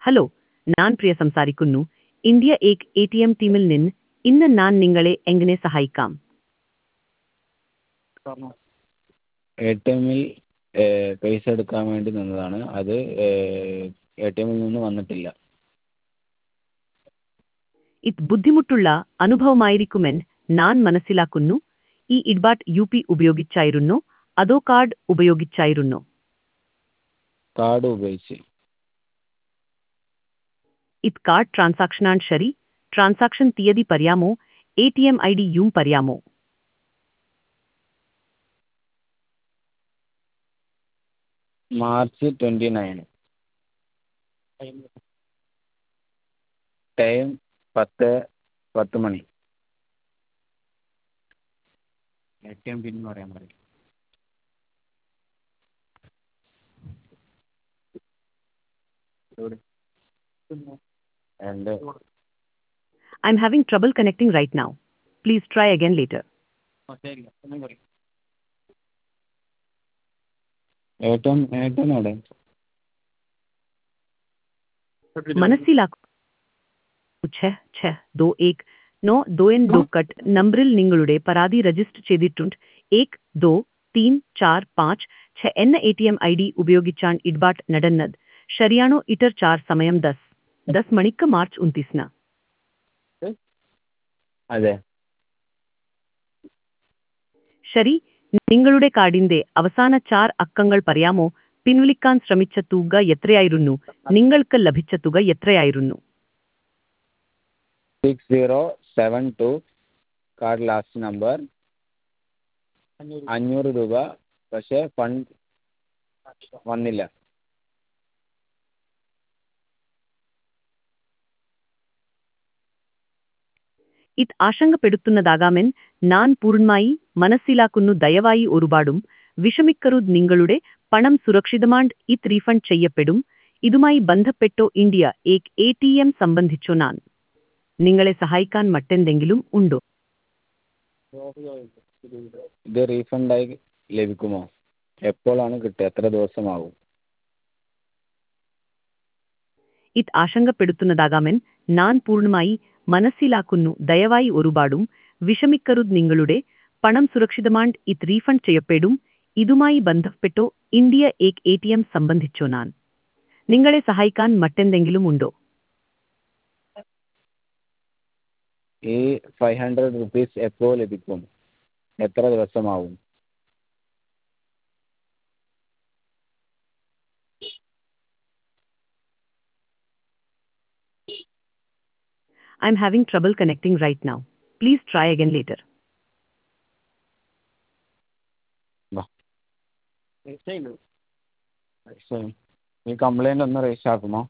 Hello, ഞാൻ പ്രിയ സംസാരിക്കുന്നു. India ഏക് എ ടി എം ടീമിൽ നിന്ന് ഇന്ന് ഞാൻ നിങ്ങളെ എങ്ങനെ സഹായിക്കാം? എ ടി എമ്മിൽ പൈസ എടുക്കാൻ വേണ്ടി നിന്നതാണ്. അത് എ ടി എമ്മിൽ നിന്ന് വന്നിട്ടില്ല. ഇത് ബുദ്ധിമുട്ടുള്ള അനുഭവമായിരിക്കുമെന്ന് ഞാൻ മനസ്സിലാക്കുന്നു. ഈ ഇടപാട് UP ഉപയോഗിച്ചായിരുന്നോ അതോ കാർഡ് ഉപയോഗിച്ചായിരുന്നോ? കാർഡ് ഉപയോഗിച്ച്. ഇത് കാർഡ് ട്രാൻസാക്ഷനാണ് ശരി. ട്രാൻസാക്ഷൻ തീയതി പറയാമോ? ATM ID യും പറയാമോ? മാർച്ച് 29. ടൈം 10 മണി. എ ടി എം പിൻ പറയാൻ പറയും. എൻ്റെ I'm having trouble connecting right now. Please try again later. A T M എവിടെ? മനസ്സിലാക്കൂ. 6621922 കട്ട് നമ്പറിൽ നിങ്ങളുടെ പരാതി രജിസ്റ്റർ ചെയ്തിട്ടുണ്ട്. 12345 എന്ന ATM ID ഉപയോഗിച്ചാണ് ഇടപാട് നടന്നത്. ശരിയാണോ? ഇറ്റർ 4 സമയം 10 മണിക്ക് മാർച്ച് 29. അതെ. ശരി. നിങ്ങളുടെ കാർഡിന്റെ അവസാന 4 അക്കങ്ങൾ പറയാമോ? പിൻവലിക്കാൻ ശ്രമിച്ച തുക എത്രയായിരുന്നു? നിങ്ങൾക്ക് ലഭിച്ച തുക എത്രയായിരുന്നു? 6072. കാർഡ് ലാസ്റ്റ് നമ്പർ 500 രൂപ. പക്ഷേ ഫണ്ട് വന്നില്ല. ഇത് ആശങ്കപ്പെടുത്തുന്നതാകാമെന്ന് ഞാൻ പൂർണ്ണമായി മനസ്സിലാക്കുന്നു. ദയവായി ഒരുപാടും വിഷമിക്കരുത്. നിങ്ങളുടെ പണം സുരക്ഷിതമാണ്. ഇത് റീഫണ്ട് ചെയ്യപ്പെടും. ഇതുമായി ബന്ധപ്പെട്ടോ ഇന്ത്യ ഏക് ATM സംബന്ധിച്ചോ ഞാൻ നിങ്ങളെ സഹായിക്കാൻ മറ്റെന്തെങ്കിലും ഉണ്ടോ? ഇത് റീഫണ്ടായി ലഭിക്കുമോ? എപ്പോഴാണ് കിട്ടുക? എത്ര ദിവസമാകും? ഇത് ആശങ്കപ്പെടുത്തുന്നതാകാമെന്ന് ഞാൻ പൂർണ്ണമായി മനസ്സിലാക്കുന്നു. ദയവായി ഒരുപാടും വിഷമിക്കരുത്. നിങ്ങളുടെ പണം സുരക്ഷിതമാണ്. ഇത് റീഫണ്ട് ചെയ്യപ്പെടും. ഇതുമായി ബന്ധപ്പെട്ടോ ഇന്ത്യ ഏക് ATM സംബന്ധിച്ചോ ഞാൻ നിങ്ങളെ സഹായിക്കാൻ മറ്റെന്തെങ്കിലും ഉണ്ടോ? ഈ 500 റുപ്പീസ് എപ്പോൾ ലഭിക്കും? എത്ര ദിവസമാവും? I'm having trouble connecting right now. Please try again later. ഈ കംപ്ലൈൻ്റ് ഒന്ന് രജിസ്റ്റർ ആക്കുമോ?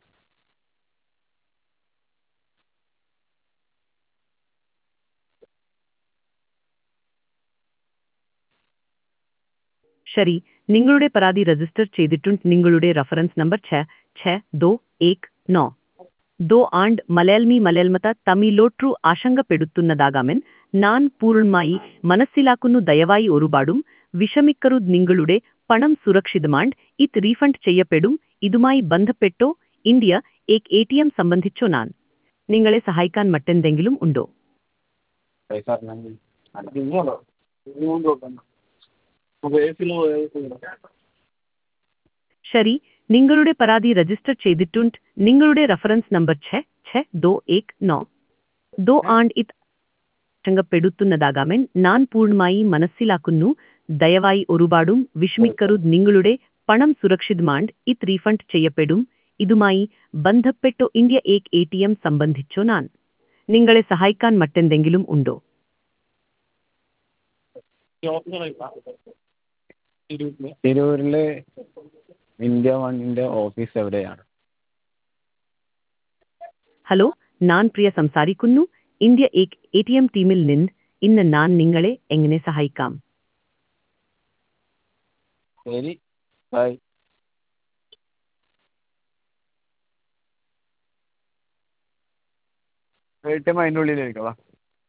ശരി. നിങ്ങളുടെ പരാതി രജിസ്റ്റർ ചെയ്തിട്ടുണ്ട്. നിങ്ങളുടെ റഫറൻസ് നമ്പർ 6621922 ആൻഡ് മലയാളമത തമിഴിലോട്ടു ആശങ്കപ്പെടുത്തുന്നതാകാമെന്ന് ഞാൻ പൂർണ്ണമായി മനസ്സിലാക്കുന്നു. ദയവായി ഒരുപാടും വിഷമിക്കരുത്. നിങ്ങളുടെ പണം സുരക്ഷിതമാണ്. ഇത് റീഫണ്ട് ചെയ്യപ്പെടും. ഇതുമായി ബന്ധപ്പെട്ടോ ഇന്ത്യ ഏക് ATM സംബന്ധിച്ചോ ഞാൻ നിങ്ങളെ സഹായിക്കാൻ മറ്റെന്തെങ്കിലും ഉണ്ടോ? ശരി. നിങ്ങളുടെ പരാതി രജിസ്റ്റർ ചെയ്തിട്ടുണ്ട്. നിങ്ങളുടെ റഫറൻസ് നമ്പർ 6621922 ആൻഡ് ഇത് ആശങ്കപ്പെടുത്തുന്നതാകാമെന്ന് ഞാൻ പൂർണ്ണമായി മനസ്സിലാക്കുന്നു. ദയവായി ഒരുപാടും വിഷമിക്കരുത്. നിങ്ങളുടെ പണം സുരക്ഷിതമാണ്. ഇത് റീഫണ്ട് ചെയ്യപ്പെടും. ഇതുമായി ബന്ധപ്പെട്ടോ ഇന്ത്യ ഏക് ATM സംബന്ധിച്ചോ ഞാൻ നിങ്ങളെ സഹായിക്കാൻ മറ്റെന്തെങ്കിലും ഉണ്ടോ? തിരൂരിലെ ഇന്ത്യ വണ്ണിൻ്റെ ഓഫീസ് എവിടെയാണ്? ഹലോ, ഞാൻ പ്രിയ സംസാരിക്കുന്നു. ഇന്ത്യ ഏക് ATM ടീമിൽ നിന്ന് ഇന്ന് ഞാൻ നിങ്ങളെ എങ്ങനെ സഹായിക്കാം? ശരി, ബൈ. ATM അതിൻ്റെ ഉള്ളിലേക്ക് വാ.